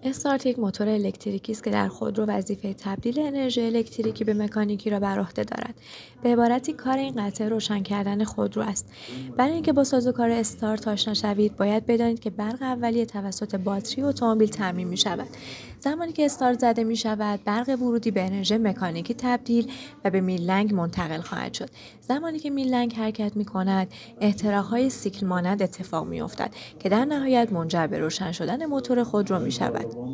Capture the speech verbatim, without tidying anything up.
استارت یک موتور الکتریکی است که در خودرو وظیفه تبدیل انرژی الکتریکی به مکانیکی را بر عهده دارد. به عبارتی کار این قطعه روشن کردن خودرو است. برای اینکه با سازوکار استارت آشنا شوید، باید بدانید که برق اولیه توسط باتری اتومبیل تامین می شود. زمانی که استارت زده می شود، برق ورودی به انرژی مکانیکی تبدیل و به میلنگ منتقل خواهد شد. زمانی که میلنگ حرکت می کند، احتراق‌های سیکل مانند اتفاق می افتد که در نهایت منجر به روشن شدن موتور خودرو می شود.